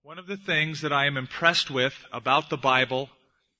One of the things that I am impressed with about the Bible,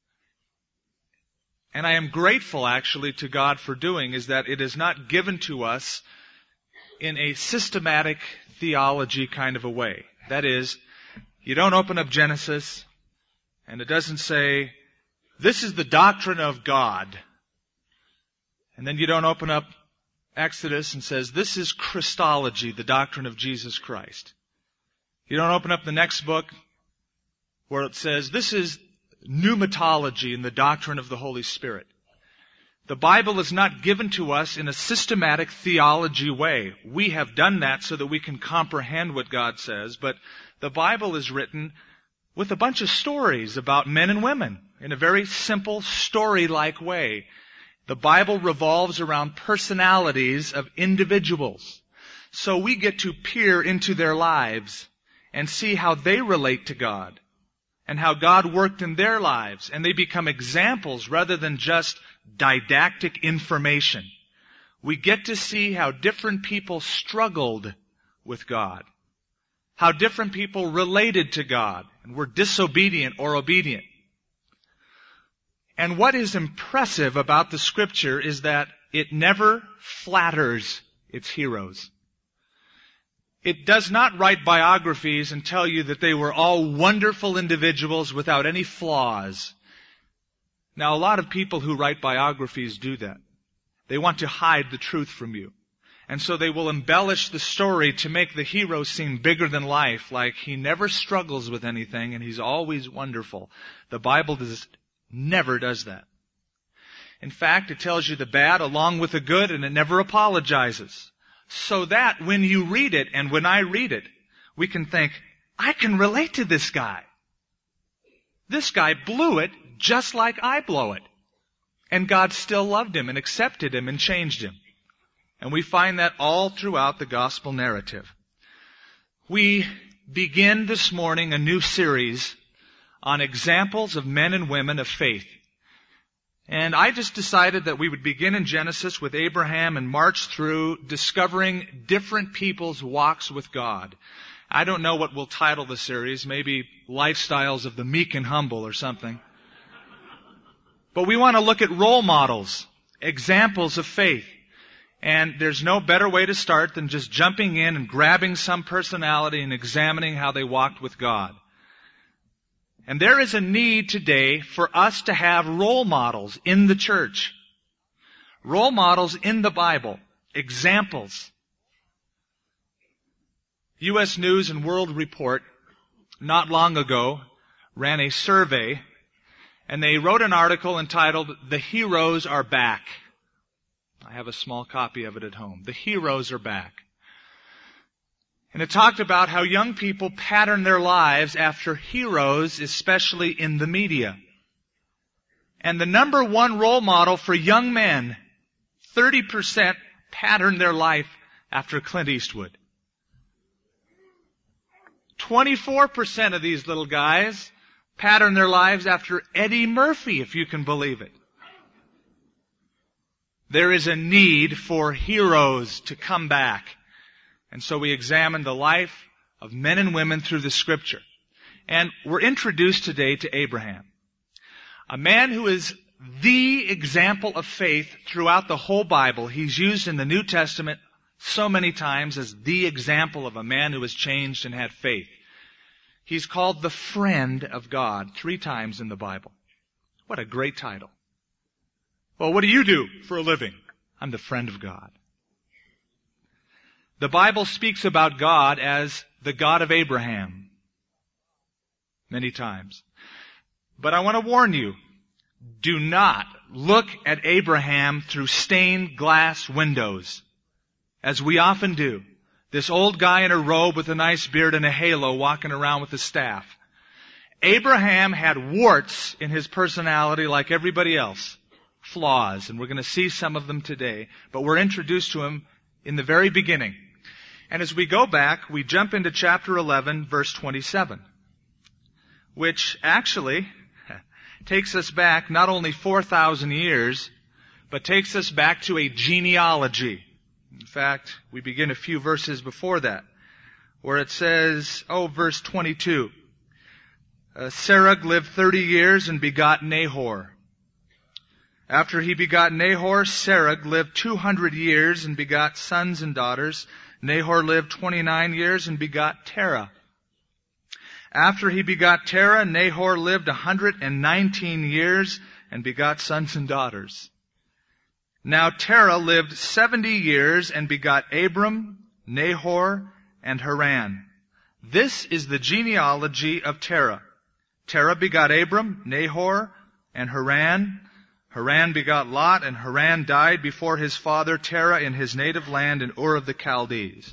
and I am grateful actually to God for doing, is that it is not given to us in a systematic theology kind of a way. That is, you don't open up Genesis and it doesn't say, this is the doctrine of God. And then you don't open up Exodus and says, this is Christology, the doctrine of Jesus Christ. You don't open up the next book where it says, this is pneumatology and the doctrine of the Holy Spirit. The Bible is not given to us in a systematic theology way. We have done that so that we can comprehend what God says, but the Bible is written with a bunch of stories about men and women in a very simple, story-like way. The Bible revolves around personalities of individuals. So we get to peer into their lives and see how they relate to God and how God worked in their lives. And they become examples rather than just didactic information. We get to see how different people struggled with God, how different people related to God and were disobedient or obedient. And what is impressive about the Scripture is that it never flatters its heroes. It does not write biographies and tell you that they were all wonderful individuals without any flaws. Now, a lot of people who write biographies do that. They want to hide the truth from you. And so they will embellish the story to make the hero seem bigger than life, like he never struggles with anything and he's always wonderful. The Bible never does that. In fact, it tells you the bad along with the good, and it never apologizes. So that when you read it and when I read it, we can think, I can relate to this guy. This guy blew it just like I blow it. And God still loved him and accepted him and changed him. And we find that all throughout the gospel narrative. We begin this morning a new series on examples of men and women of faith. And I just decided that we would begin in Genesis with Abraham and march through discovering different people's walks with God. I don't know what we'll title the series, maybe Lifestyles of the Meek and Humble or something. But we want to look at role models, examples of faith. And there's no better way to start than just jumping in and grabbing some personality and examining how they walked with God. And there is a need today for us to have role models in the church. Role models in the Bible. Examples. U.S. News and World Report not long ago ran a survey, and they wrote an article entitled, "The Heroes Are Back." I have a small copy of it at home. The heroes are back. And it talked about how young people pattern their lives after heroes, especially in the media. And the number one role model for young men, 30% pattern their life after Clint Eastwood. 24% of these little guys pattern their lives after Eddie Murphy, if you can believe it. There is a need for heroes to come back. And so we examine the life of men and women through the Scripture. And we're introduced today to Abraham, a man who is the example of faith throughout the whole Bible. He's used in the New Testament so many times as the example of a man who has changed and had faith. He's called the friend of God 3 times in the Bible. What a great title. Well, what do you do for a living? I'm the friend of God. The Bible speaks about God as the God of Abraham many times. But I want to warn you, do not look at Abraham through stained glass windows, as we often do. This old guy in a robe with a nice beard and a halo walking around with a staff. Abraham had warts in his personality like everybody else, flaws, and we're going to see some of them today, but we're introduced to him in the very beginning. And as we go back, we jump into chapter 11, verse 27, which actually takes us back not only 4,000 years, but takes us back to a genealogy. In fact, we begin a few verses before that, where it says, verse 22, Serug lived 30 years and begot Nahor. After he begot Nahor, Serug lived 200 years and begot sons and daughters. Nahor lived 29 years and begot Terah. After he begot Terah, Nahor lived 119 years and begot sons and daughters. Now Terah lived 70 years and begot Abram, Nahor, and Haran. This is the genealogy of Terah. Terah begot Abram, Nahor, and Haran. Haran begot Lot, and Haran died before his father Terah in his native land in Ur of the Chaldees.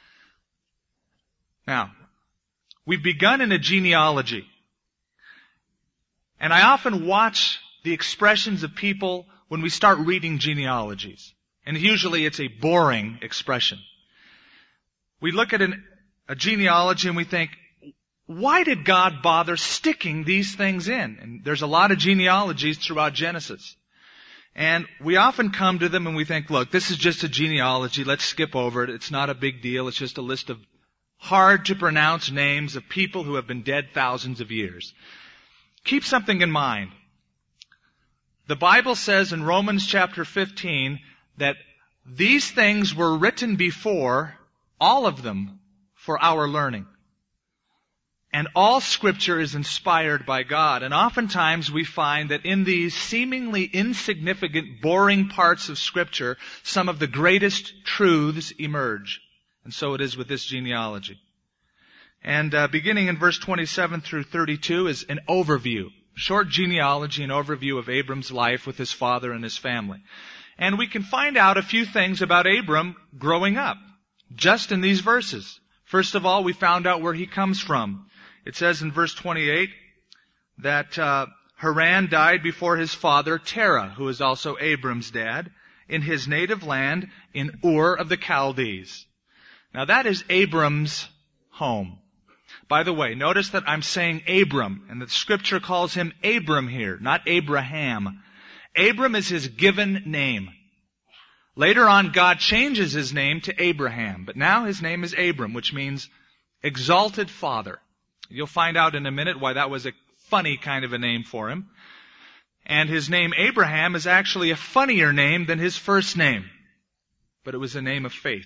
Now, we've begun in a genealogy. And I often watch the expressions of people when we start reading genealogies. And usually it's a boring expression. We look at a genealogy and we think, why did God bother sticking these things in? And there's a lot of genealogies throughout Genesis. And we often come to them and we think, look, this is just a genealogy. Let's skip over it. It's not a big deal. It's just a list of hard to pronounce names of people who have been dead thousands of years. Keep something in mind. The Bible says in Romans chapter 15 that these things were written before, all of them, for our learning. And all Scripture is inspired by God. And oftentimes we find that in these seemingly insignificant, boring parts of Scripture, some of the greatest truths emerge. And so it is with this genealogy. And beginning in verse 27 through 32 is an overview. Short genealogy, an overview of Abram's life with his father and his family. And we can find out a few things about Abram growing up, just in these verses. First of all, we found out where he comes from. It says in verse 28 that Haran died before his father Terah, who is also Abram's dad, in his native land in Ur of the Chaldees. Now that is Abram's home. By the way, notice that I'm saying Abram, and the Scripture calls him Abram here, not Abraham. Abram is his given name. Later on, God changes his name to Abraham, but now his name is Abram, which means exalted father. You'll find out in a minute why that was a funny kind of a name for him. And his name Abraham is actually a funnier name than his first name. But it was a name of faith.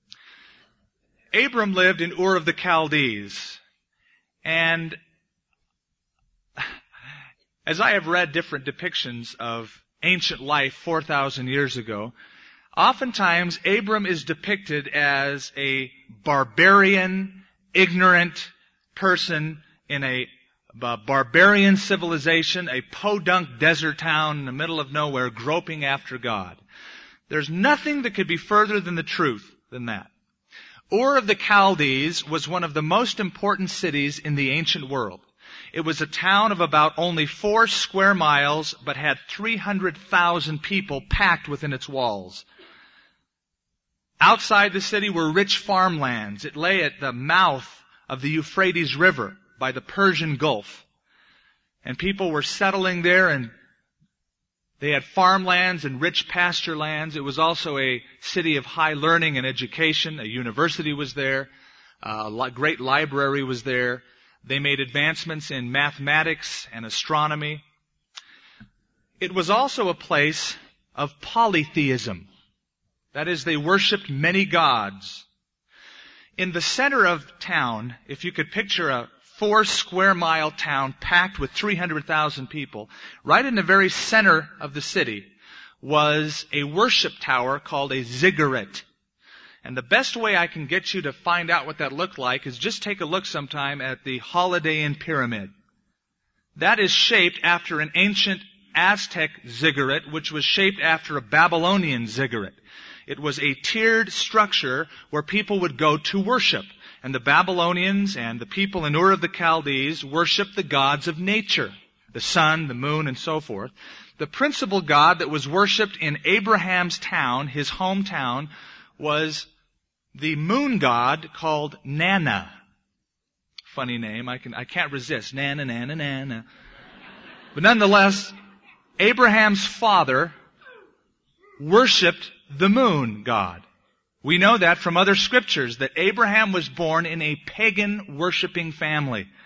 Abram lived in Ur of the Chaldees. And as I have read different depictions of ancient life 4,000 years ago, oftentimes Abram is depicted as a barbarian, ignorant person in a barbarian civilization, a podunk desert town in the middle of nowhere groping after God. There's nothing that could be further than the truth than that. Ur of the Chaldees was one of the most important cities in the ancient world. It was a town of about only 4 square miles, but had 300,000 people packed within its walls. Outside the city were rich farmlands. It lay at the mouth of the Euphrates River by the Persian Gulf. And people were settling there, and they had farmlands and rich pasture lands. It was also a city of high learning and education. A university was there. A great library was there. They made advancements in mathematics and astronomy. It was also a place of polytheism. That is, they worshipped many gods. In the center of town, if you could picture a 4 square mile town packed with 300,000 people, right in the very center of the city was a worship tower called a ziggurat. And the best way I can get you to find out what that looked like is just take a look sometime at the Holiday Inn Pyramid. That is shaped after an ancient Aztec ziggurat, which was shaped after a Babylonian ziggurat. It was a tiered structure where people would go to worship. And the Babylonians and the people in Ur of the Chaldees worshiped the gods of nature, the sun, the moon, and so forth. The principal god that was worshipped in Abraham's town, his hometown, was the moon god called Nana. Funny name. I can't resist. Nana, Nana, Nana. But nonetheless, Abraham's father worshipped the moon god. We know that from other scriptures, that Abraham was born in a pagan worshiping family.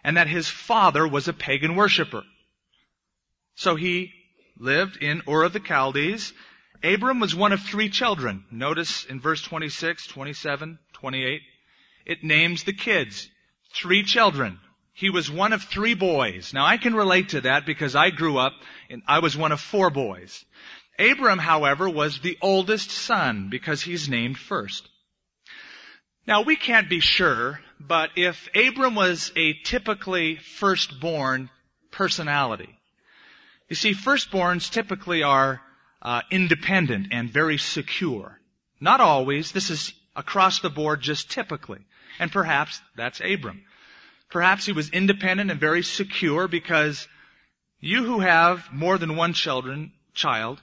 and that his father was a pagan worshiper. So he lived in Ur of the Chaldees. Abram was one of 3 children. Notice in verse 26, 27, 28, it names the kids. 3 children. He was one of 3 boys. Now I can relate to that because I grew up and I was one of 4 boys. Abram, however, was the oldest son because he's named first. Now we can't be sure, but if Abram was a typically firstborn personality, you see, firstborns typically are independent and very secure. Not always. This is across the board, just typically. And perhaps that's Abram. Perhaps he was independent and very secure because you who have more than one child,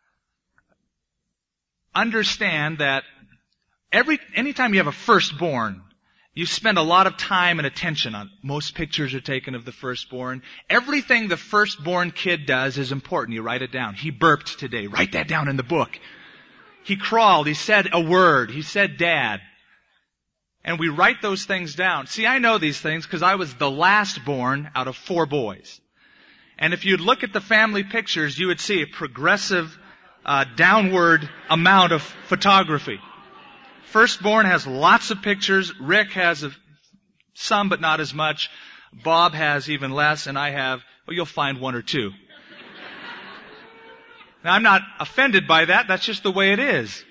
understand that anytime you have a firstborn, you spend a lot of time and attention on it. Most pictures are taken of the firstborn. Everything the firstborn kid does is important. You write it down. He burped today. Write that down in the book. He crawled. He said a word. He said dad. And we write those things down. See, I know these things because I was the last born out of 4 boys. And if you'd look at the family pictures, you would see a progressive downward amount of photography. Firstborn has lots of pictures. Rick has some, but not as much. Bob has even less, and I have, well, you'll find 1 or 2. Now, I'm not offended by that. That's just the way it is.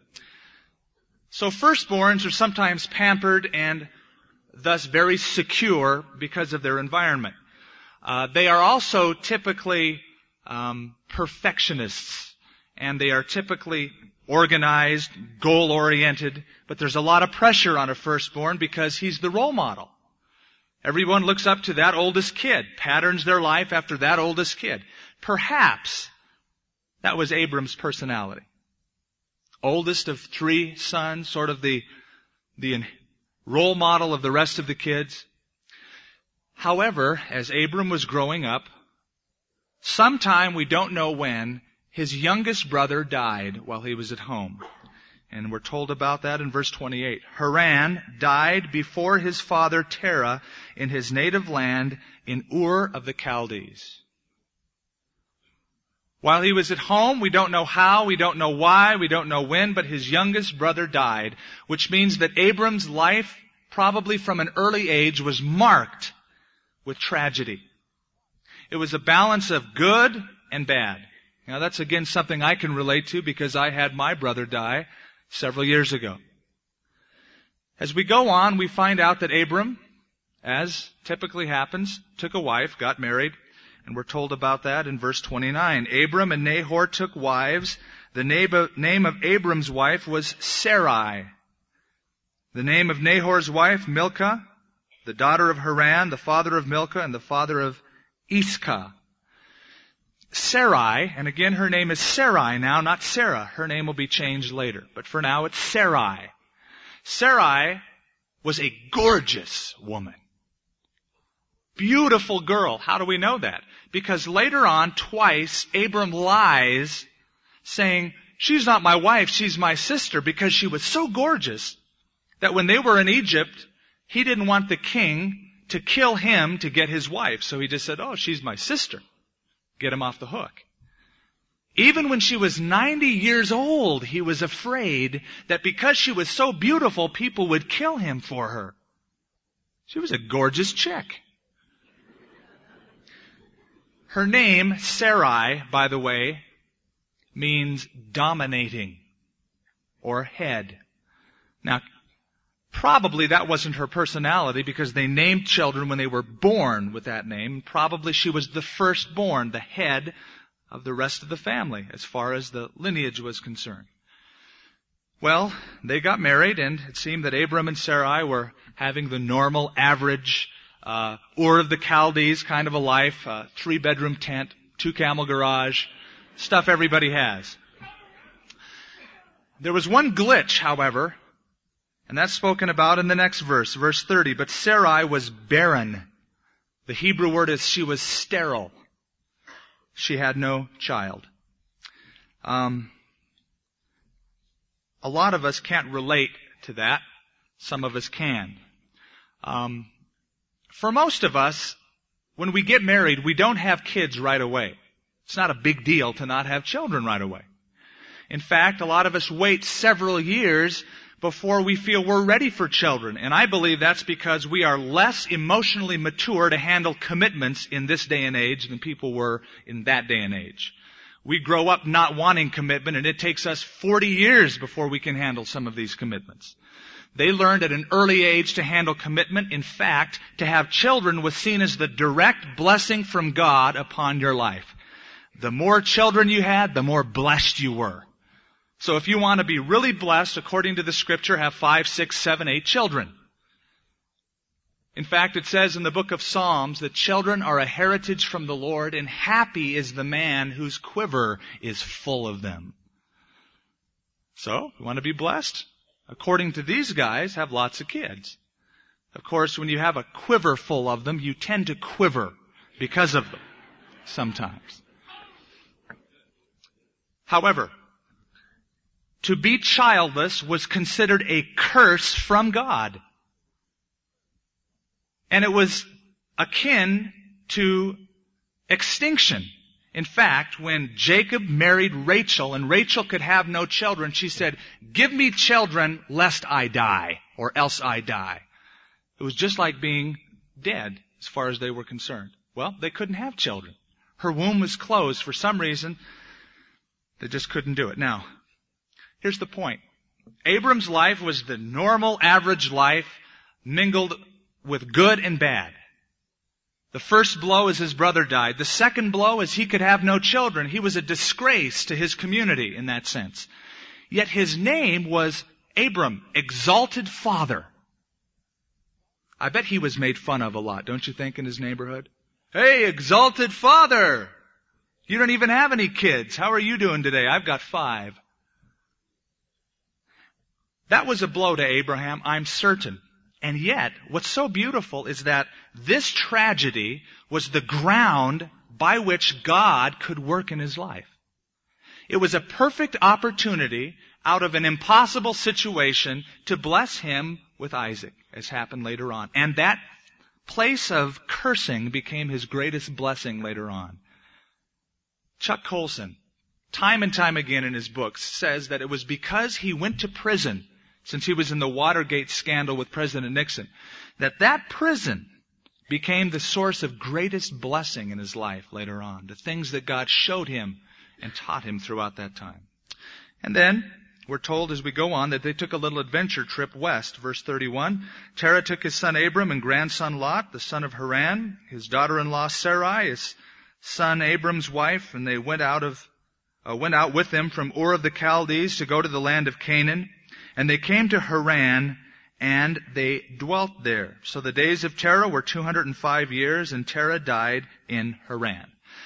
So firstborns are sometimes pampered and thus very secure because of their environment. They are also typically perfectionists, and they are typically organized, goal-oriented, but there's a lot of pressure on a firstborn because he's the role model. Everyone looks up to that oldest kid, patterns their life after that oldest kid. Perhaps that was Abram's personality. Oldest of 3 sons, sort of the role model of the rest of the kids. However, as Abram was growing up, sometime, we don't know when, his youngest brother died while he was at home. And we're told about that in verse 28. Haran died before his father Terah in his native land in Ur of the Chaldees. While he was at home, we don't know how, we don't know why, we don't know when, but his youngest brother died, which means that Abram's life, probably from an early age, was marked with tragedy. It was a balance of good and bad. Now that's again something I can relate to because I had my brother die several years ago. As we go on, we find out that Abram, as typically happens, took a wife, got married, and we're told about that in verse 29. Abram and Nahor took wives. The name of Abram's wife was Sarai. The name of Nahor's wife, Milcah, the daughter of Haran, the father of Milcah, and the father of Iscah. Sarai, and again her name is Sarai now, not Sarah. Her name will be changed later. But for now it's Sarai. Sarai was a gorgeous woman. Beautiful girl. How do we know that? Because later on, twice, Abram lies saying, she's not my wife, she's my sister, because she was so gorgeous that when they were in Egypt, he didn't want the king to kill him to get his wife. So he just said, oh, she's my sister. Get him off the hook. Even when she was 90 years old, he was afraid that because she was so beautiful, people would kill him for her. She was a gorgeous chick. Her name, Sarai, by the way, means dominating or head. Now, probably that wasn't her personality because they named children when they were born with that name. Probably she was the firstborn, the head of the rest of the family as far as the lineage was concerned. Well, they got married, and it seemed that Abram and Sarai were having the normal, average, Ur of the Chaldees kind of a life, 3-bedroom tent, 2-camel garage, stuff everybody has. There was one glitch, however, and that's spoken about in the next verse, verse 30. But Sarai was barren. The Hebrew word is she was sterile. She had no child. A lot of us can't relate to that. Some of us can. For most of us, when we get married, we don't have kids right away. It's not a big deal to not have children right away. In fact, a lot of us wait several years before we feel we're ready for children. And I believe that's because we are less emotionally mature to handle commitments in this day and age than people were in that day and age. We grow up not wanting commitment, and it takes us 40 years before we can handle some of these commitments. They learned at an early age to handle commitment. In fact, to have children was seen as the direct blessing from God upon your life. The more children you had, the more blessed you were. So if you want to be really blessed, according to the Scripture, have 5, 6, 7, 8 children. In fact, it says in the book of Psalms that children are a heritage from the Lord, and happy is the man whose quiver is full of them. So, you want to be blessed? According to these guys, have lots of kids. Of course, when you have a quiver full of them, you tend to quiver because of them sometimes. However, to be childless was considered a curse from God. And it was akin to extinction. In fact, when Jacob married Rachel and Rachel could have no children, she said, "Give me children lest I die, or else I die." It was just like being dead as far as they were concerned. Well, they couldn't have children. Her womb was closed. For some reason, they just couldn't do it. Now, here's the point. Abram's life was the normal, average life mingled with good and bad. The first blow is his brother died. The second blow is he could have no children. He was a disgrace to his community in that sense. Yet his name was Abram, exalted father. I bet he was made fun of a lot, don't you think, in his neighborhood? "Hey, exalted father! You don't even have any kids. How are you doing today?" "I've got 5. That was a blow to Abraham, I'm certain. And yet, what's so beautiful is that this tragedy was the ground by which God could work in his life. It was a perfect opportunity out of an impossible situation to bless him with Isaac, as happened later on. And that place of cursing became his greatest blessing later on. Chuck Colson, time and time again in his books, says that it was because he went to prison, since he was in the Watergate scandal with President Nixon, that prison became the source of greatest blessing in his life later on. The things that God showed him and taught him throughout that time. And then, we're told as we go on that they took a little adventure trip west. Verse 31, Terah took his son Abram and grandson Lot, the son of Haran, his daughter-in-law Sarai, his son Abram's wife, and they went out with him from Ur of the Chaldees to go to the land of Canaan. And they came to Haran, and they dwelt there. So the days of Terah were 205 years, and Terah died in Haran.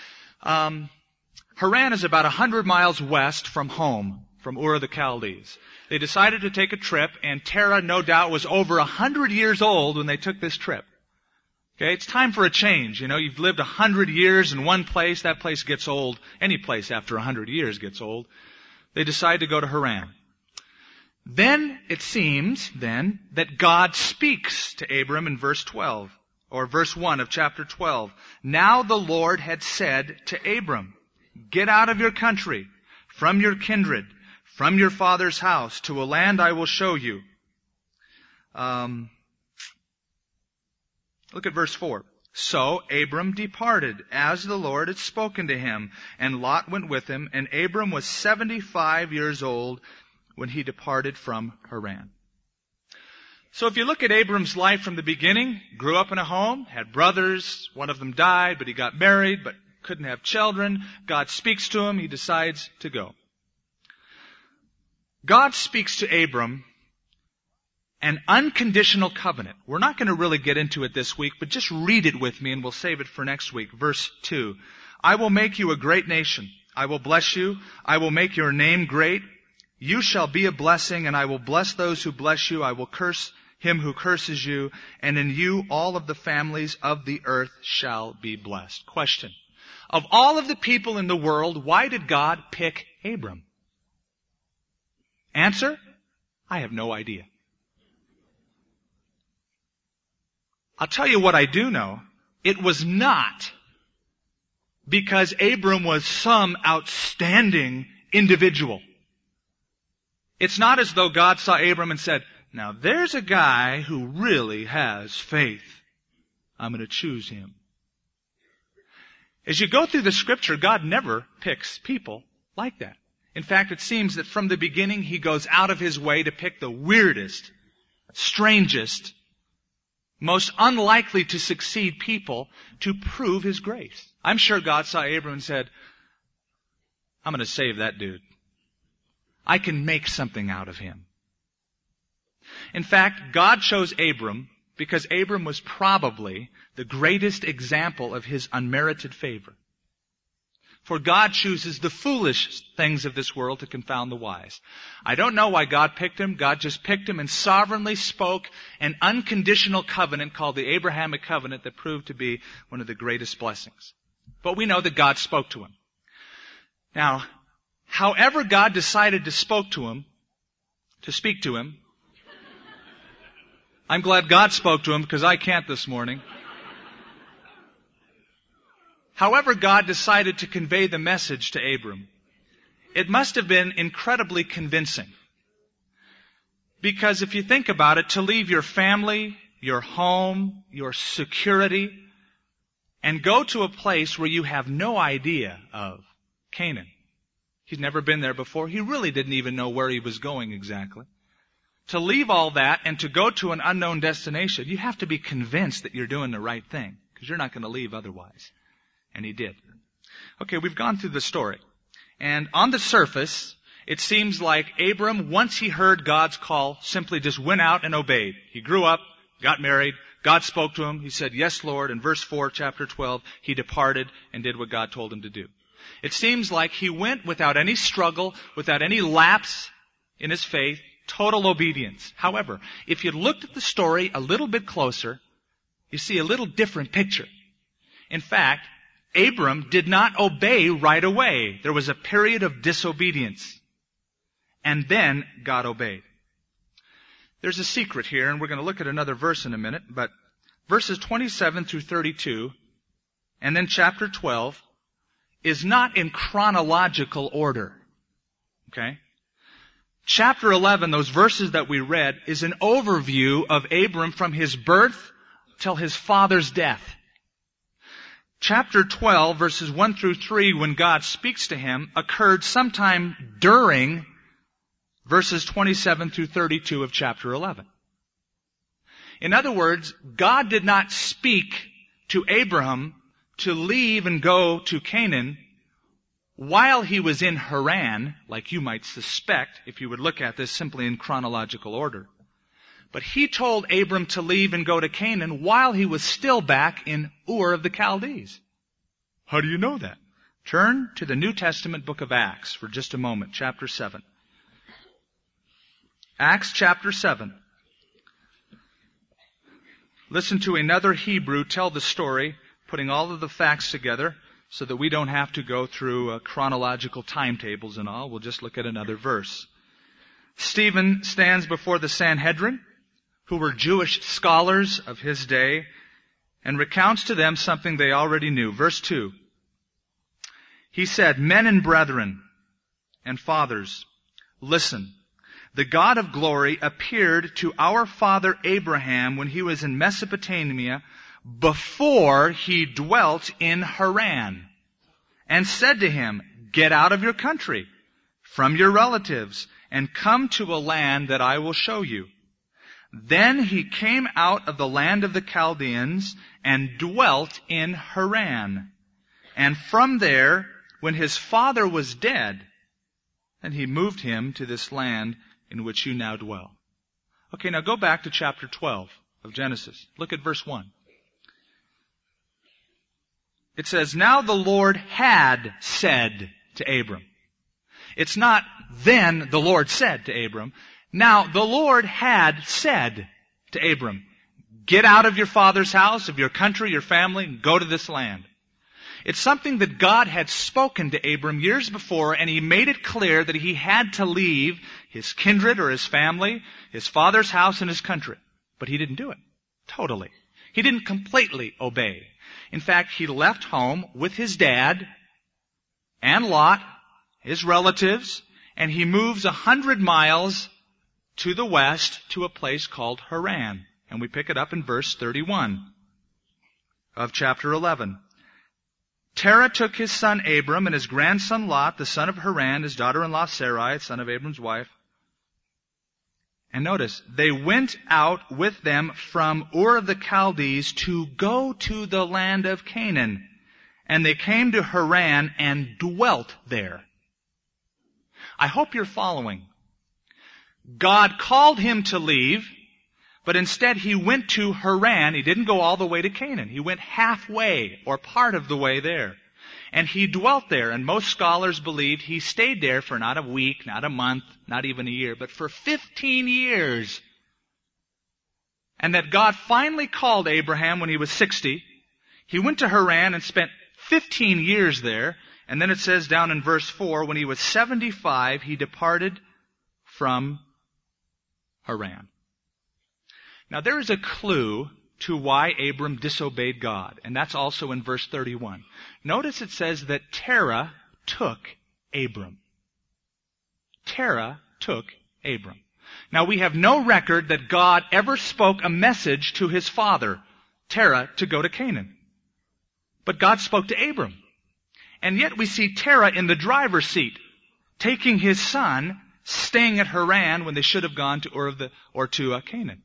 Haran is about 100 miles west from home, from Ur of the Chaldees. They decided to take a trip, and Terah, no doubt, was over 100 years old when they took this trip. Okay, it's time for a change. You know, you've lived 100 years in one place, that place gets old. Any place after 100 years gets old. They decide to go to Haran. Then, it seems, that God speaks to Abram in verse 12, or verse 1 of chapter 12. Now the Lord had said to Abram, "Get out of your country, from your kindred, from your father's house, to a land I will show you." Look at verse 4. So Abram departed, as the Lord had spoken to him, and Lot went with him, and Abram was 75 years old when he departed from Haran. So if you look at Abram's life from the beginning, grew up in a home, had brothers, one of them died, but he got married, but couldn't have children. God speaks to him, he decides to go. God speaks to Abram an unconditional covenant. We're not going to really get into it this week, but just read it with me and we'll save it for next week. Verse 2. I will make you a great nation. I will bless you. I will make your name great. You shall be a blessing, and I will bless those who bless you. I will curse him who curses you, and in you all of the families of the earth shall be blessed. Question. Of all of the people in the world, why did God pick Abram? Answer. I have no idea. I'll tell you what I do know. It was not because Abram was some outstanding individual. It's not as though God saw Abram and said, now there's a guy who really has faith. I'm going to choose him. As you go through the Scripture, God never picks people like that. In fact, it seems that from the beginning He goes out of His way to pick the weirdest, strangest, most unlikely to succeed people to prove His grace. I'm sure God saw Abram and said, I'm going to save that dude. I can make something out of him. In fact, God chose Abram because Abram was probably the greatest example of His unmerited favor. For God chooses the foolish things of this world to confound the wise. I don't know why God picked him. God just picked him and sovereignly spoke an unconditional covenant called the Abrahamic covenant that proved to be one of the greatest blessings. But we know that God spoke to him. Now, however God decided to speak to him, I'm glad God spoke to him because I can't this morning. However God decided to convey the message to Abram, it must have been incredibly convincing. Because if you think about it, to leave your family, your home, your security, and go to a place where you have no idea of, Canaan. He's never been there before. He really didn't even know where he was going exactly. To leave all that and to go to an unknown destination, you have to be convinced that you're doing the right thing, because you're not going to leave otherwise. And he did. Okay, we've gone through the story. And on the surface, it seems like Abram, once he heard God's call, simply just went out and obeyed. He grew up, got married, God spoke to him, he said, yes, Lord. In verse 4, chapter 12, he departed and did what God told him to do. It seems like he went without any struggle, without any lapse in his faith, total obedience. However, if you looked at the story a little bit closer, you see a little different picture. In fact, Abram did not obey right away. There was a period of disobedience. And then God obeyed. There's a secret here, and we're going to look at another verse in a minute, but verses 27 through 32, and then chapter 12, is not in chronological order. Okay? Chapter 11, those verses that we read, is an overview of Abram from his birth till his father's death. Chapter 12, verses 1 through 3, when God speaks to him, occurred sometime during verses 27 through 32 of chapter 11. In other words, God did not speak to Abraham to leave and go to Canaan while he was in Haran, like you might suspect if you would look at this simply in chronological order. But he told Abram to leave and go to Canaan while he was still back in Ur of the Chaldees. How do you know that? Turn to the New Testament book of Acts for just a moment, chapter 7. Acts chapter 7. Listen to another Hebrew tell the story, putting all of the facts together so that we don't have to go through chronological timetables and all. We'll just look at another verse. Stephen stands before the Sanhedrin, who were Jewish scholars of his day, and recounts to them something they already knew. Verse 2. He said, men and brethren and fathers, listen. The God of glory appeared to our father Abraham when he was in Mesopotamia before he dwelt in Haran, and said to him, get out of your country, from your relatives, and come to a land that I will show you. Then he came out of the land of the Chaldeans and dwelt in Haran. And from there, when his father was dead, then he moved him to this land in which you now dwell. Okay, now go back to chapter 12 of Genesis. Look at verse 1. It says, now the Lord had said to Abram. It's not then the Lord said to Abram. Now the Lord had said to Abram, get out of your father's house, of your country, your family, and go to this land. It's something that God had spoken to Abram years before, and he made it clear that he had to leave his kindred or his family, his father's house, and his country. But he didn't do it. Totally. He didn't completely obey. In fact, he left home with his dad and Lot, his relatives, and he moves 100 miles to the west to a place called Haran. And we pick it up in verse 31 of chapter 11. Terah took his son Abram and his grandson Lot, the son of Haran, his daughter-in-law Sarai, son of Abram's wife. And notice, they went out with them from Ur of the Chaldees to go to the land of Canaan. And they came to Haran and dwelt there. I hope you're following. God called him to leave, but instead he went to Haran. He didn't go all the way to Canaan. He went halfway, or part of the way there. And he dwelt there, and most scholars believe he stayed there for not a week, not a month, not even a year, but for 15 years. And that God finally called Abraham when he was 60. He went to Haran and spent 15 years there. And then it says down in verse 4, when he was 75, he departed from Haran. Now there is a clue to why Abram disobeyed God, and that's also in verse 31. Notice it says that Terah took Abram. Terah took Abram. Now we have no record that God ever spoke a message to his father, Terah, to go to Canaan. But God spoke to Abram. And yet we see Terah in the driver's seat, taking his son, staying at Haran when they should have gone to Ur or to Canaan.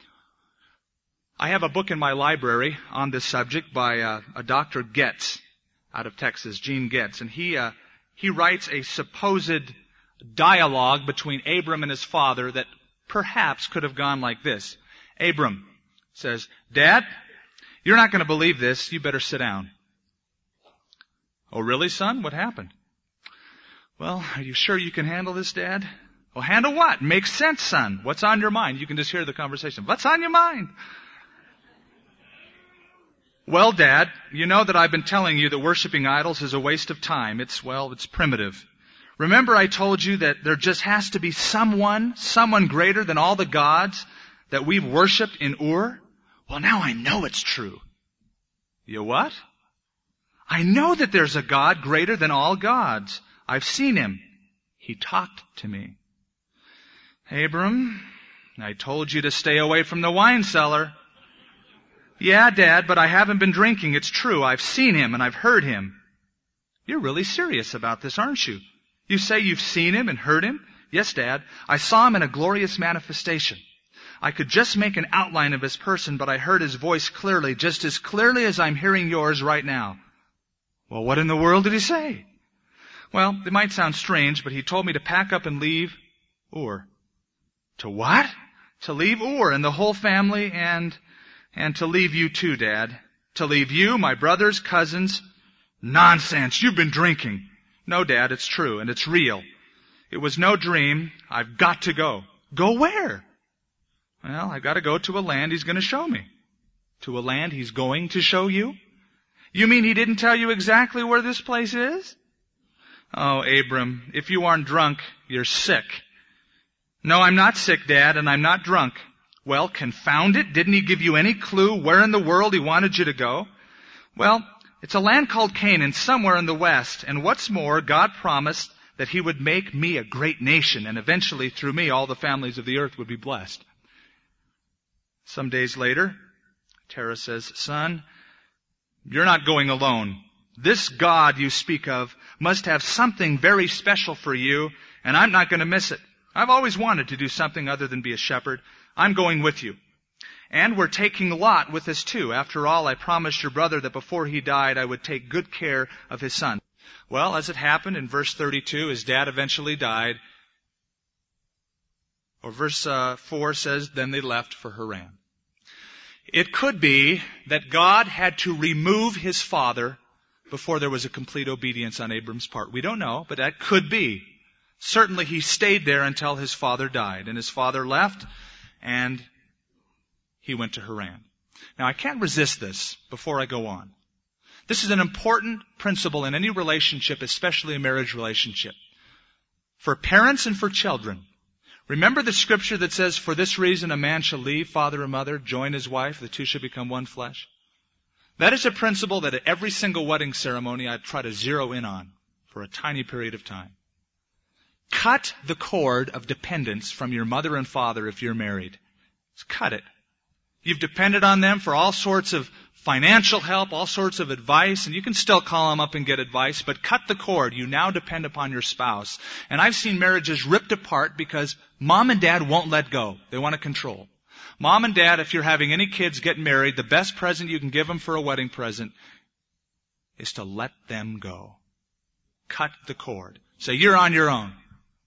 I have a book in my library on this subject by a Dr. Getz out of Texas, Gene Getz, and he writes a supposed dialogue between Abram and his father that perhaps could have gone like this. Abram says, "Dad, you're not going to believe this. You better sit down." "Oh, really, son? What happened?" "Well, are you sure you can handle this, Dad?" "Well, handle what? Makes sense, son. What's on your mind?" You can just hear the conversation. "What's on your mind?" "Well, Dad, you know that I've been telling you that worshiping idols is a waste of time. It's primitive. Remember I told you that there just has to be someone greater than all the gods that we've worshipped in Ur? Well, now I know it's true." "You what?" "I know that there's a God greater than all gods. I've seen him. He talked to me." "Abram, I told you to stay away from the wine cellar." "Yeah, Dad, but I haven't been drinking. It's true. I've seen him and I've heard him." "You're really serious about this, aren't you? You say you've seen him and heard him?" "Yes, Dad. I saw him in a glorious manifestation. I could just make an outline of his person, but I heard his voice clearly, just as clearly as I'm hearing yours right now." "Well, what in the world did he say?" "Well, it might sound strange, but he told me to pack up and leave Ur." "To what?" "To leave Ur and the whole family and to leave you too, Dad. To leave you, my brothers, cousins." "Nonsense! You've been drinking." "No, Dad, it's true, and it's real. It was no dream. I've got to go." "Go where?" "Well, I've got to go to a land he's going to show me." "To a land he's going to show you? You mean he didn't tell you exactly where this place is?" "Oh, Abram, if you aren't drunk, you're sick." "No, I'm not sick, Dad, and I'm not drunk." "Well, confound it, didn't he give you any clue where in the world he wanted you to go?" "Well, it's a land called Canaan, somewhere in the west, and what's more, God promised that he would make me a great nation, and eventually through me all the families of the earth would be blessed." Some days later, Terah says, "Son, you're not going alone. This God you speak of must have something very special for you, and I'm not going to miss it. I've always wanted to do something other than be a shepherd. I'm going with you. And we're taking Lot with us too. After all, I promised your brother that before he died, I would take good care of his son." Well, as it happened in verse 32, his dad eventually died. Or verse 4 says, then they left for Haran. It could be that God had to remove his father before there was a complete obedience on Abram's part. We don't know, but that could be. Certainly he stayed there until his father died, and his father left, and he went to Haran. Now, I can't resist this before I go on. This is an important principle in any relationship, especially a marriage relationship. For parents and for children, Remember the scripture that says, for this reason a man shall leave father and mother, join his wife, the two shall become one flesh? That is a principle that at every single wedding ceremony I try to zero in on for a tiny period of time. Cut the cord of dependence from your mother and father if you're married. Just cut it. You've depended on them for all sorts of financial help, all sorts of advice, and you can still call them up and get advice, but cut the cord. You now depend upon your spouse. And I've seen marriages ripped apart because mom and dad won't let go. They want to control. Mom and dad, if you're having any kids get married, the best present you can give them for a wedding present is to let them go. Cut the cord. Say, you're on your own.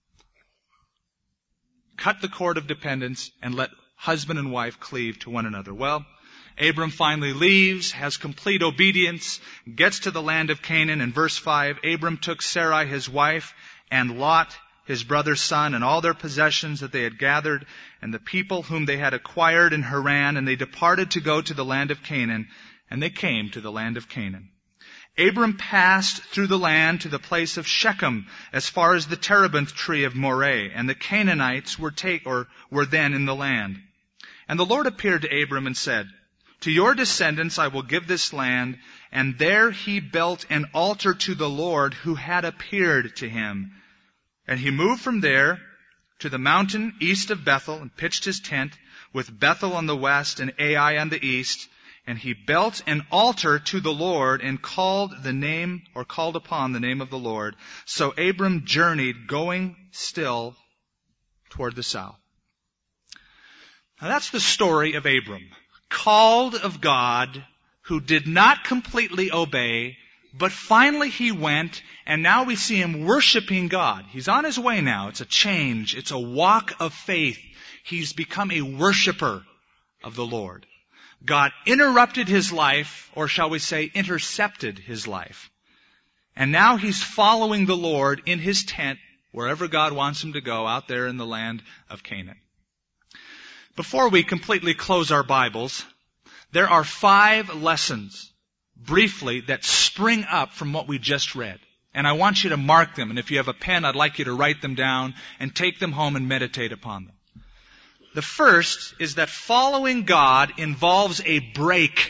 Cut the cord of dependence and let husband and wife cleave to one another. Well, Abram finally leaves, has complete obedience, gets to the land of Canaan. In verse 5, Abram took Sarai his wife and Lot his brother's son and all their possessions that they had gathered and the people whom they had acquired in Haran, and they departed to go to the land of Canaan, and they came to the land of Canaan. Abram passed through the land to the place of Shechem, as far as the terebinth tree of Moreh, and the Canaanites were then in the land. And the Lord appeared to Abram and said, to your descendants I will give this land. And there he built an altar to the Lord who had appeared to him. And he moved from there to the mountain east of Bethel and pitched his tent with Bethel on the west and Ai on the east. And he built an altar to the Lord and called upon the name of the Lord. So Abram journeyed, going still toward the south. Now that's the story of Abram, called of God, who did not completely obey, but finally he went, and now we see him worshiping God. He's on his way now. It's a change. It's a walk of faith. He's become a worshiper of the Lord. God interrupted his life, or shall we say intercepted his life. And now he's following the Lord in his tent, wherever God wants him to go, out there in the land of Canaan. Before we completely close our Bibles, there are 5 lessons, briefly, that spring up from what we just read. And I want you to mark them. And if you have a pen, I'd like you to write them down and take them home and meditate upon them. The first is that following God involves a break,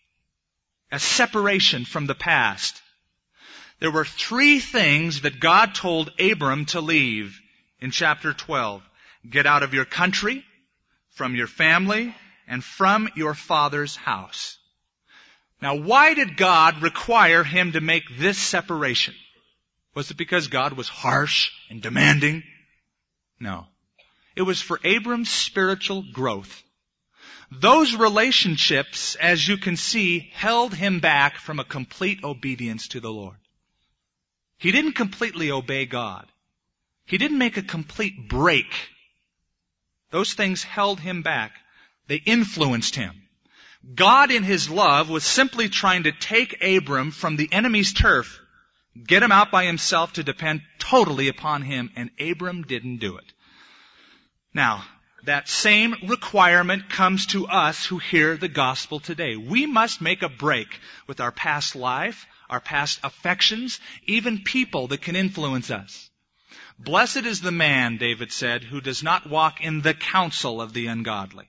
a separation from the past. There were 3 things that God told Abram to leave in chapter 12. Get out of your country, from your family, and from your father's house. Now, why did God require him to make this separation? Was it because God was harsh and demanding? No. It was for Abram's spiritual growth. Those relationships, as you can see, held him back from a complete obedience to the Lord. He didn't completely obey God. He didn't make a complete break. Those things held him back. They influenced him. God in his love was simply trying to take Abram from the enemy's turf, get him out by himself to depend totally upon him, and Abram didn't do it. Now, that same requirement comes to us who hear the gospel today. We must make a break with our past life, our past affections, even people that can influence us. Blessed is the man, David said, who does not walk in the counsel of the ungodly.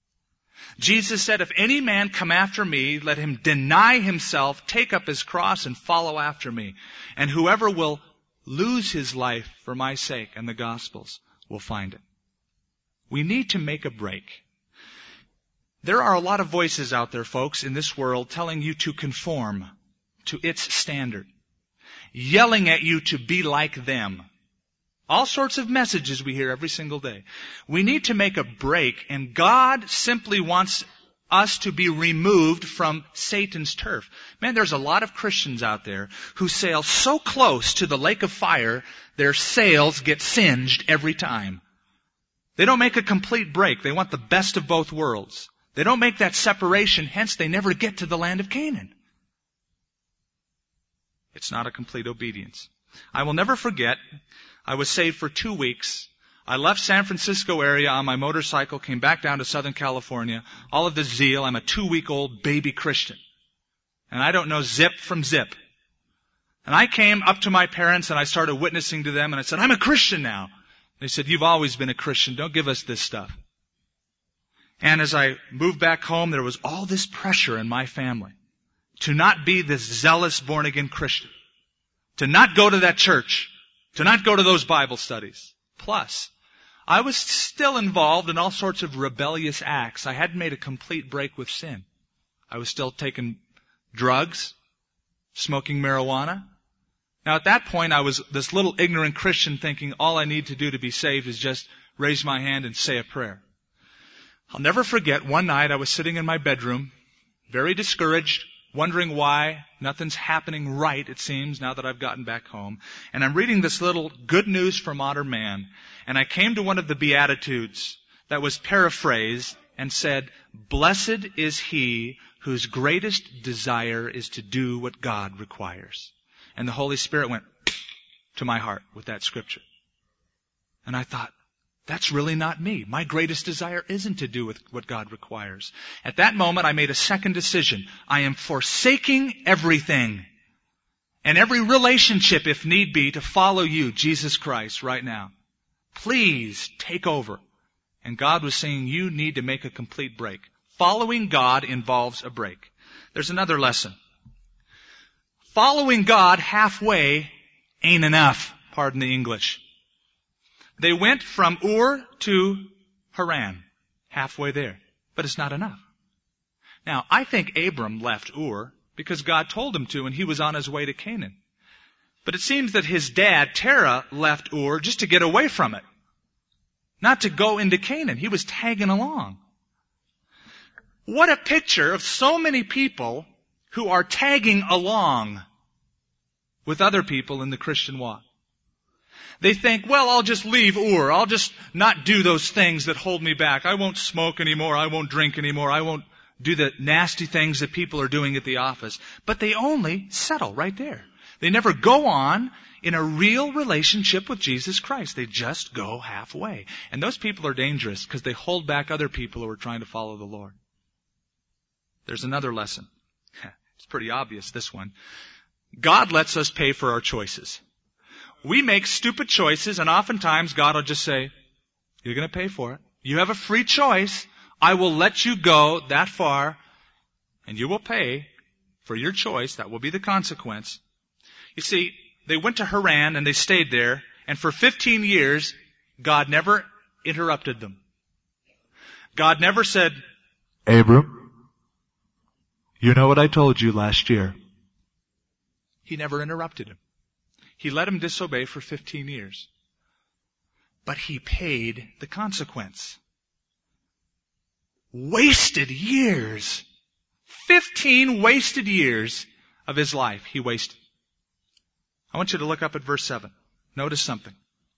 Jesus said, if any man come after me, let him deny himself, take up his cross, and follow after me. And whoever will lose his life for my sake and the gospel's will find it. We need to make a break. There are a lot of voices out there, folks, in this world telling you to conform to its standard, yelling at you to be like them. All sorts of messages we hear every single day. We need to make a break, and God simply wants us to be removed from Satan's turf. Man, there's a lot of Christians out there who sail so close to the lake of fire, their sails get singed every time. They don't make a complete break. They want the best of both worlds. They don't make that separation, hence they never get to the land of Canaan. It's not a complete obedience. I will never forget, I was saved for 2 weeks. I left San Francisco area on my motorcycle, came back down to Southern California, all of this zeal. I'm a 2-week-old baby Christian. And I don't know zip from zip. And I came up to my parents and I started witnessing to them and I said, I'm a Christian now. They said, "You've always been a Christian. Don't give us this stuff." And as I moved back home, there was all this pressure in my family to not be this zealous born-again Christian, to not go to that church, to not go to those Bible studies. Plus, I was still involved in all sorts of rebellious acts. I hadn't made a complete break with sin. I was still taking drugs, smoking marijuana. Now at that point, I was this little ignorant Christian thinking all I need to do to be saved is just raise my hand and say a prayer. I'll never forget, one night I was sitting in my bedroom, very discouraged, wondering why nothing's happening right, it seems, now that I've gotten back home. And I'm reading this little Good News for Modern Man. And I came to one of the Beatitudes that was paraphrased and said, "Blessed is he whose greatest desire is to do what God requires." And the Holy Spirit went to my heart with that scripture. And I thought, that's really not me. My greatest desire isn't to do with what God requires. At that moment, I made a second decision. I am forsaking everything and every relationship, if need be, to follow you, Jesus Christ, right now. Please take over. And God was saying, you need to make a complete break. Following God involves a break. There's another lesson. Following God halfway ain't enough. Pardon the English. They went from Ur to Haran, halfway there. But it's not enough. Now, I think Abram left Ur because God told him to, and he was on his way to Canaan. But it seems that his dad, Terah, left Ur just to get away from it. Not to go into Canaan. He was tagging along. What a picture of so many people who are tagging along with other people in the Christian walk. They think, well, I'll just leave Ur. I'll just not do those things that hold me back. I won't smoke anymore. I won't drink anymore. I won't do the nasty things that people are doing at the office. But they only settle right there. They never go on in a real relationship with Jesus Christ. They just go halfway. And those people are dangerous because they hold back other people who are trying to follow the Lord. There's another lesson. It's pretty obvious, this one. God lets us pay for our choices. We make stupid choices, and oftentimes God will just say, you're going to pay for it. You have a free choice. I will let you go that far, and you will pay for your choice. That will be the consequence. You see, they went to Haran, and they stayed there, and for 15 years, God never interrupted them. God never said, Abram, you know what I told you last year. He never interrupted him. He let him disobey for 15 years. But he paid the consequence. Wasted years. 15 wasted years of his life he wasted. I want you to look up at verse 7. Notice something.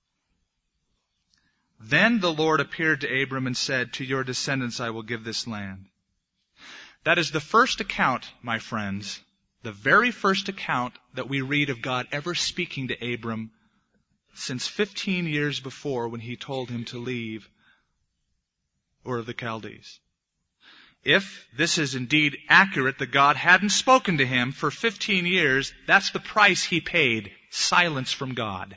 Then the Lord appeared to Abram and said, to your descendants I will give this land. That is the first account, my friends, the very first account that we read of God ever speaking to Abram since 15 years before when he told him to leave Ur of the Chaldees. If this is indeed accurate that God hadn't spoken to him for 15 years, that's the price he paid. Silence from God.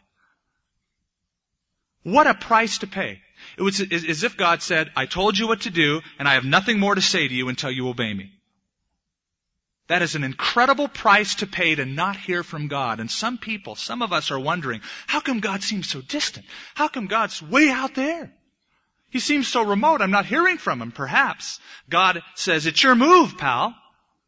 What a price to pay. It was as if God said, I told you what to do, and I have nothing more to say to you until you obey me. That is an incredible price to pay to not hear from God. And some people, some of us are wondering, how come God seems so distant? How come God's way out there? He seems so remote, I'm not hearing from him. Perhaps God says, it's your move, pal.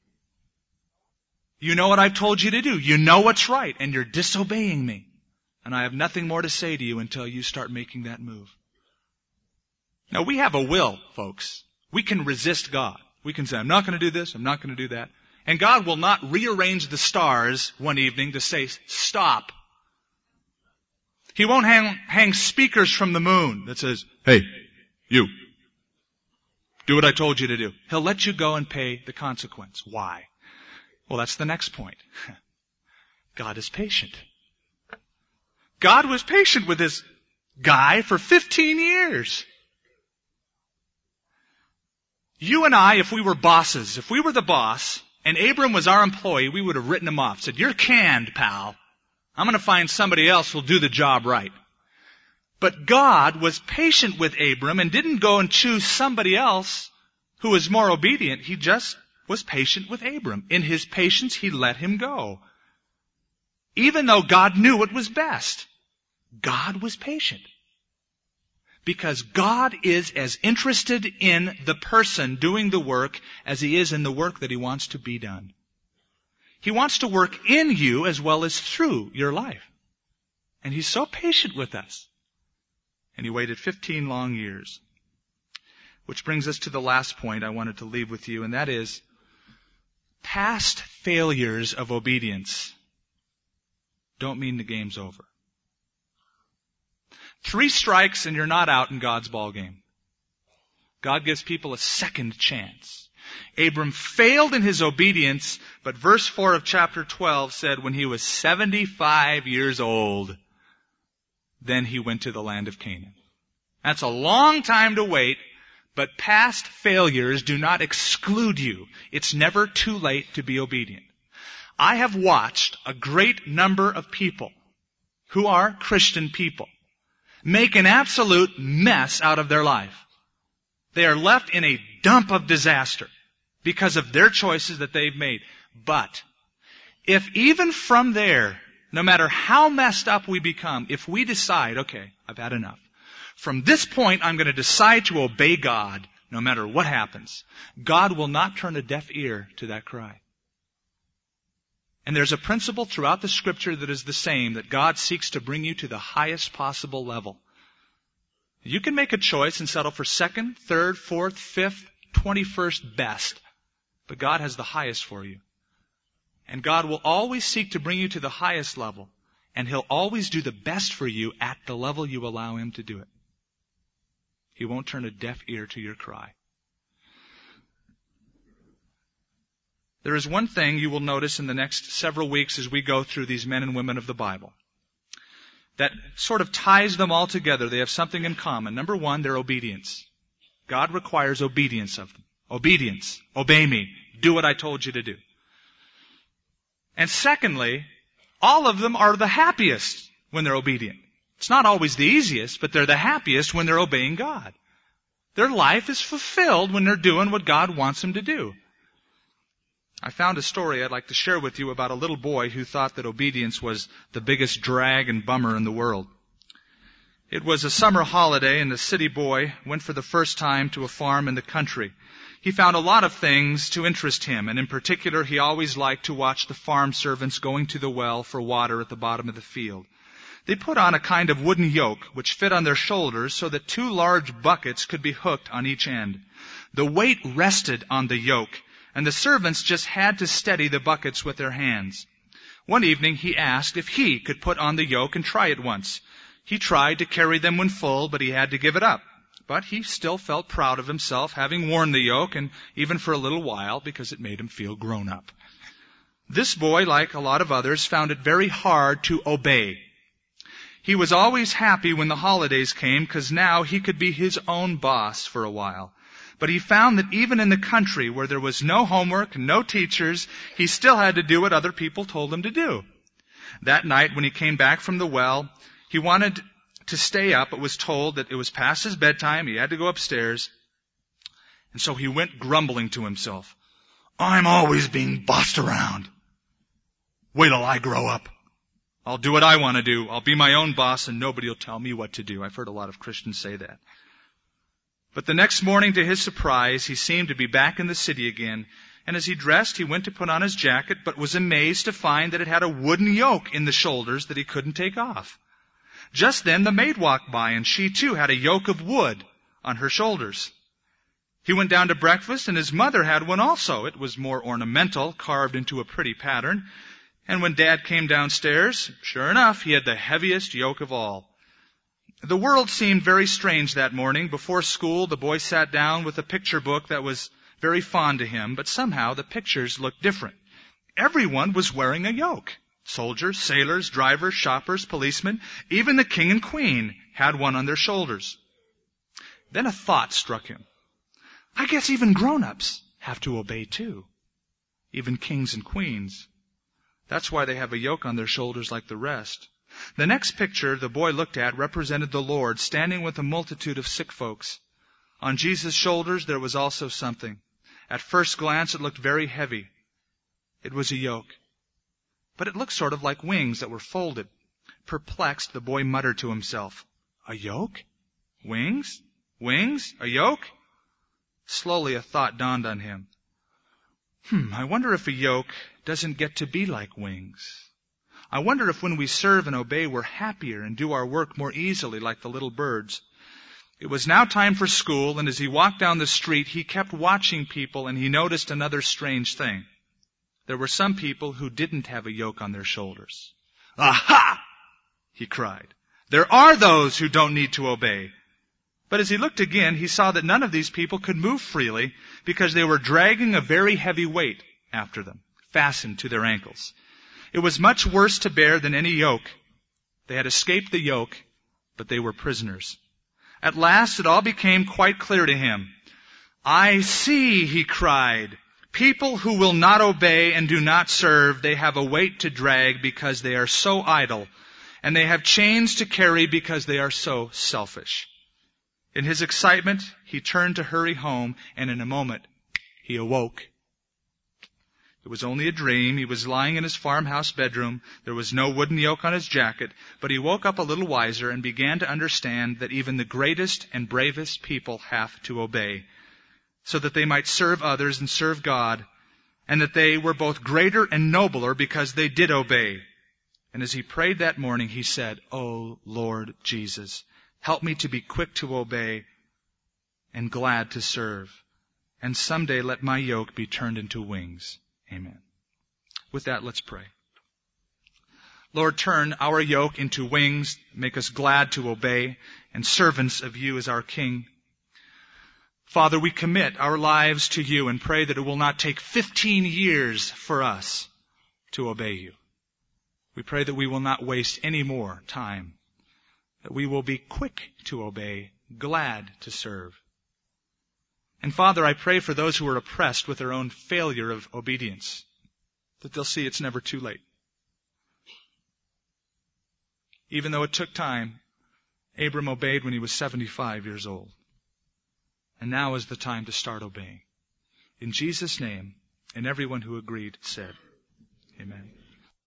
You know what I've told you to do. You know what's right, and you're disobeying me. And I have nothing more to say to you until you start making that move. Now, we have a will, folks. We can resist God. We can say, I'm not going to do this, I'm not going to do that. And God will not rearrange the stars one evening to say, stop. He won't hang speakers from the moon that says, hey, you, do what I told you to do. He'll let you go and pay the consequence. Why? Well, that's the next point. God is patient. God was patient with this guy for 15 years. You and I, if we were bosses, if we were the boss, and Abram was our employee, we would have written him off. Said, you're canned, pal. I'm going to find somebody else who'll do the job right. But God was patient with Abram and didn't go and choose somebody else who was more obedient. He just was patient with Abram. In his patience, he let him go. Even though God knew what was best, God was patient. Because God is as interested in the person doing the work as he is in the work that he wants to be done. He wants to work in you as well as through your life. And he's so patient with us. And he waited 15 long years. Which brings us to the last point I wanted to leave with you, and that is past failures of obedience don't mean the game's over. 3 strikes and you're not out in God's ball game. God gives people a second chance. Abram failed in his obedience, but verse 4 of chapter 12 said when he was 75 years old, then he went to the land of Canaan. That's a long time to wait, but past failures do not exclude you. It's never too late to be obedient. I have watched a great number of people who are Christian people make an absolute mess out of their life. They are left in a dump of disaster because of their choices that they've made. But if even from there, no matter how messed up we become, if we decide, okay, I've had enough. From this point, I'm going to decide to obey God no matter what happens. God will not turn a deaf ear to that cry. And there's a principle throughout the Scripture that is the same, that God seeks to bring you to the highest possible level. You can make a choice and settle for 2nd, 3rd, 4th, 5th, 21st best. But God has the highest for you. And God will always seek to bring you to the highest level. And He'll always do the best for you at the level you allow Him to do it. He won't turn a deaf ear to your cry. There is one thing you will notice in the next several weeks as we go through these men and women of the Bible that sort of ties them all together. They have something in common. Number one, their obedience. God requires obedience of them. Obedience. Obey me. Do what I told you to do. And secondly, all of them are the happiest when they're obedient. It's not always the easiest, but they're the happiest when they're obeying God. Their life is fulfilled when they're doing what God wants them to do. I found a story I'd like to share with you about a little boy who thought that obedience was the biggest drag and bummer in the world. It was a summer holiday, and the city boy went for the first time to a farm in the country. He found a lot of things to interest him, and in particular, he always liked to watch the farm servants going to the well for water at the bottom of the field. They put on a kind of wooden yoke which fit on their shoulders so that 2 large buckets could be hooked on each end. The weight rested on the yoke, and the servants just had to steady the buckets with their hands. One evening he asked if he could put on the yoke and try it once. He tried to carry them when full, but he had to give it up. But he still felt proud of himself, having worn the yoke, and even for a little while, because it made him feel grown up. This boy, like a lot of others, found it very hard to obey. He was always happy when the holidays came, because now he could be his own boss for a while. But he found that even in the country where there was no homework, no teachers, he still had to do what other people told him to do. That night when he came back from the well, he wanted to stay up, but was told that it was past his bedtime, he had to go upstairs. And so he went grumbling to himself, "I'm always being bossed around. Wait till I grow up. I'll do what I want to do. I'll be my own boss and nobody will tell me what to do." I've heard a lot of Christians say that. But the next morning, to his surprise, he seemed to be back in the city again. And as he dressed, he went to put on his jacket, but was amazed to find that it had a wooden yoke in the shoulders that he couldn't take off. Just then the maid walked by, and she too had a yoke of wood on her shoulders. He went down to breakfast, and his mother had one also. It was more ornamental, carved into a pretty pattern. And when Dad came downstairs, sure enough, he had the heaviest yoke of all. The world seemed very strange that morning. Before school, the boy sat down with a picture book that was very fond to him, but somehow the pictures looked different. Everyone was wearing a yoke. Soldiers, sailors, drivers, shoppers, policemen, even the king and queen had one on their shoulders. Then a thought struck him. I guess even grown-ups have to obey too. Even kings and queens. That's why they have a yoke on their shoulders like the rest. The next picture the boy looked at represented the Lord standing with a multitude of sick folks. On Jesus' shoulders there was also something. At first glance it looked very heavy. It was a yoke. But it looked sort of like wings that were folded. Perplexed, the boy muttered to himself, "A yoke? Wings? Wings? A yoke?" Slowly a thought dawned on him. I wonder if a yoke doesn't get to be like wings. I wonder if when we serve and obey, we're happier and do our work more easily like the little birds. It was now time for school, and as he walked down the street, he kept watching people, and he noticed another strange thing. There were some people who didn't have a yoke on their shoulders. "Aha!" he cried. "There are those who don't need to obey." But as he looked again, he saw that none of these people could move freely because they were dragging a very heavy weight after them, fastened to their ankles. It was much worse to bear than any yoke. They had escaped the yoke, but they were prisoners. At last it all became quite clear to him. "I see," he cried. "People who will not obey and do not serve, they have a weight to drag because they are so idle, and they have chains to carry because they are so selfish." In his excitement, he turned to hurry home, and in a moment, he awoke. It was only a dream. He was lying in his farmhouse bedroom. There was no wooden yoke on his jacket, but he woke up a little wiser and began to understand that even the greatest and bravest people have to obey, so that they might serve others and serve God, and that they were both greater and nobler because they did obey. And as he prayed that morning, he said, "Oh, Lord Jesus, help me to be quick to obey and glad to serve. And someday let my yoke be turned into wings." Amen. With that, let's pray. Lord, turn our yoke into wings, make us glad to obey, and servants of you as our King. Father, we commit our lives to you and pray that it will not take 15 years for us to obey you. We pray that we will not waste any more time, that we will be quick to obey, glad to serve. And Father, I pray for those who are oppressed with their own failure of obedience, that they'll see it's never too late. Even though it took time, Abram obeyed when he was 75 years old. And now is the time to start obeying. In Jesus' name, and everyone who agreed said, Amen.